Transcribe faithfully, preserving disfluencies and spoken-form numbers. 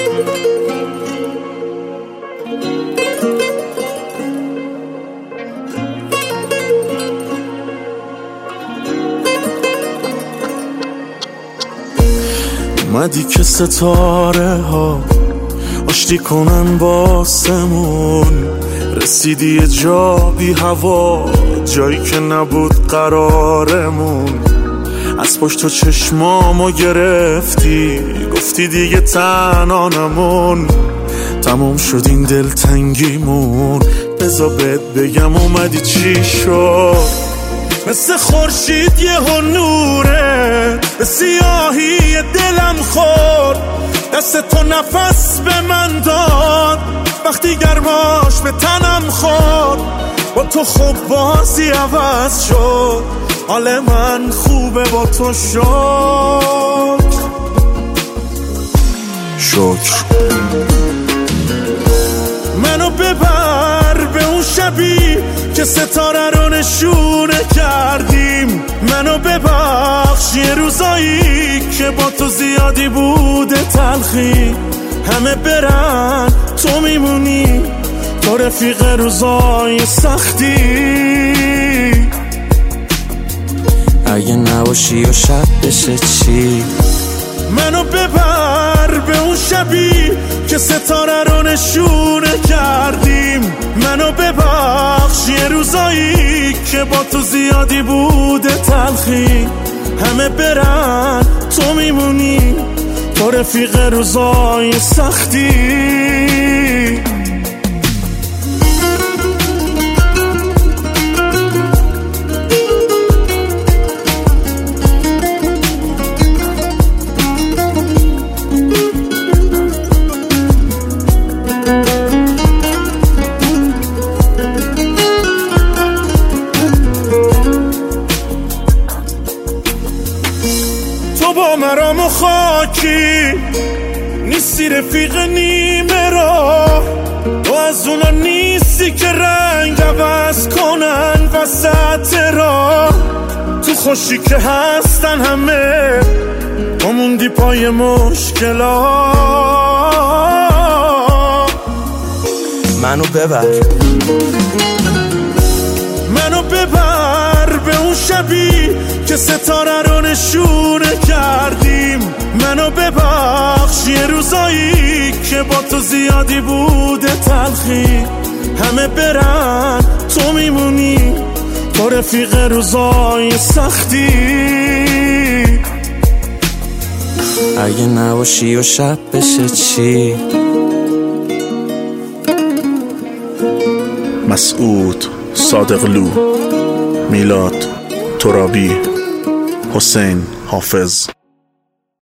اومدی که ستاره ها آشتی کنن باسمون، رسیدی یه جا بی هوا، جایی که نبود قرارمون. از پشت تو چشمامو گرفتی، گفتی دیگه تنها نمون. تموم شد این دلتنگیمون، بذار بهت بگم اومدی چی شد. مثل خورشید یه نوره به سیاهی دلم خورد، دست تو نفس به من داد وقتی گرماش به تنم خورد. با تو خوب بازی عوض شد، حال من خوبه با تو شد. شکر منو ببر به اون شبی که ستاره رو نشونه کردیم. منو ببخش یه روزایی که با تو زیادی بوده تلخی. همه برن تو میمونی، تو رفیق روزای سختی. اگه نباشی و شب بشه چی؟ منو ببر به اون شبی که ستاره رو نشونه کردیم. منو ببخش یه روزایی که با تو زیادی بوده تلخی. همه برن تو میمونی، تو رفیق روزای سختی. تو با مرام و خاکی نیستی، رفیق نیمه را. تو از اونا نیستی که رنگ عوض کنن وسط را. تو خوشی که هستن همه، تو موندی پای مشکلا. منو ببر منو ببر به اون شبی که ستاره رو نشونه کردیم. منو ببخش یه روزایی که با تو زیادی بوده تلخی. همه برن تو میمونی، تو رفیق روزای سختی. اگه نباشی و شب بشه چی؟ مسعود صادقلو، میلاد ترابی، حسین حافظ.